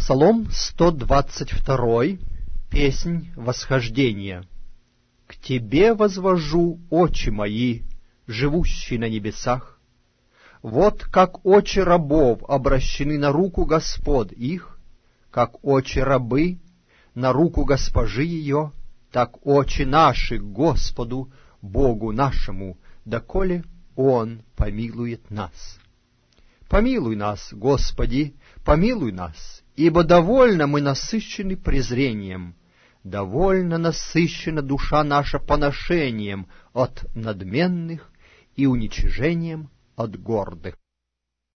Псалом 122, песнь восхождения. «К Тебе возвожу очи мои, живущий на небесах. Вот как очи рабов обращены на руку господ их, как очи рабы на руку госпожи ее, так очи наши к Господу, Богу нашему, доколе Он помилует нас. Помилуй нас, Господи, помилуй нас, ибо довольно мы насыщены презрением, довольно насыщена душа наша поношением от надменных и уничижением от гордых».